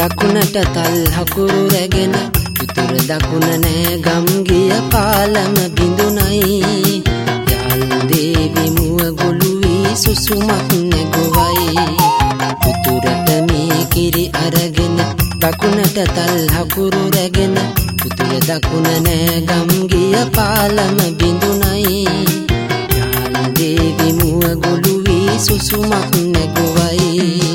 දකුණට තල් හකුරු රැගෙන උතුර දකුණ නෑ ගම් ගිය පාලම බිඳුනයි යාල් දේවි මුව ගොළු වී සුසුමක් නැගුවයි උතුරට මේ කිරි අරගෙන දකුණට තල් හකුරු රැගෙන උතුර දකුණ නෑ ගම් ගිය පාලම බිඳුනයි යාල් දේවි මුව ගොළු වී සුසුමක් නැගුවයි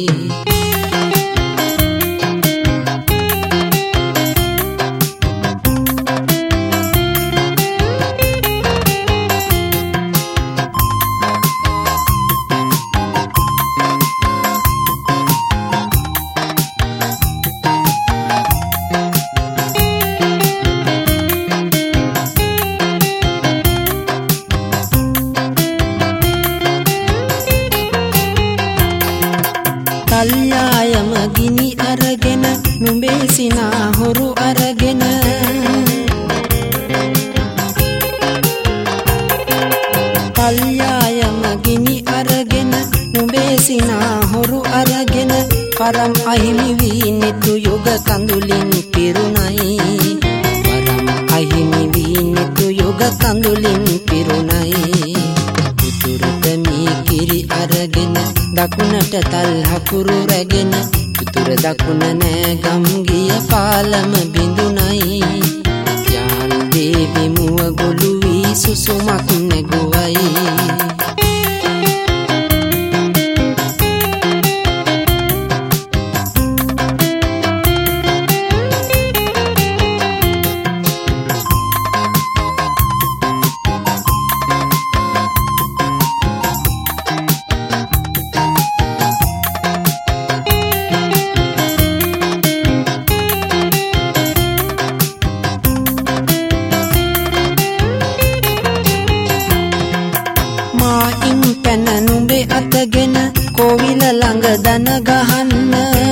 කල්යායම ගිනි අරගෙන නුඹේ සිනා හොරු අරගෙන කල්යායම ගිනි අරගෙන නුඹේ සිනා හොරු අරගෙන පරම් අහිමි වී නිතු යුග කඳුලින් පිරුණයි පරම් අහිමි වී නිතු යුග කඳුලින් පිරුණයි උතුරට මේ කිරි අරගෙන දකුණට තල් හකුරු රැගෙන උතුර දකුණ නෑ ගම් ගිය පාලම බිඳුනයි යාල් දේවි මුව ගොළු වී සුසුමක් නැගුවයි පැන නුඹේ අතගෙන කෝවිල ළඟ දන ගහන්න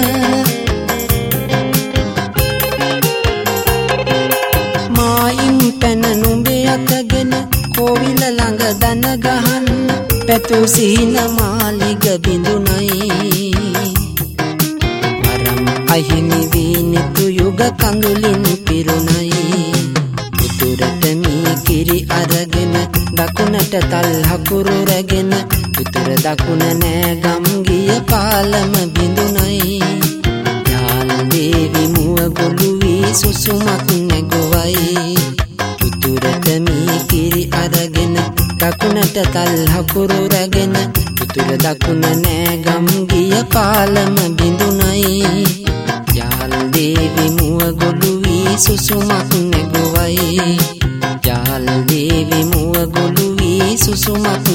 මායින් පැන නුඹේ අතගෙන කෝවිල ළඟ දන ගහන්න පැතු සිහින මාලිග බිඳුනයි වරම් අහිමි වී නිතු යුග කඳුලින් පිරුණයි උතුරට මේ කිරි අරගෙන දකුණට තල් හකුරු රැගෙන උතුර දකුණ නෑ ගම් ගිය පාලම බිඳුනයි යාල් දේවි මුව ගොළු වී සුසුමක් නැගුවයි උතුරට මේ කිරි අරගෙන දකුණට තල් හකුරු රැගෙන උතුර දකුණ නෑ ගම් ගිය පාලම බිඳුනයි යාල් දේවි මුව ගොළු වී සුසුමක් නැගුවයි යාල් දේවි මුව ගොළු වී සුසුමක්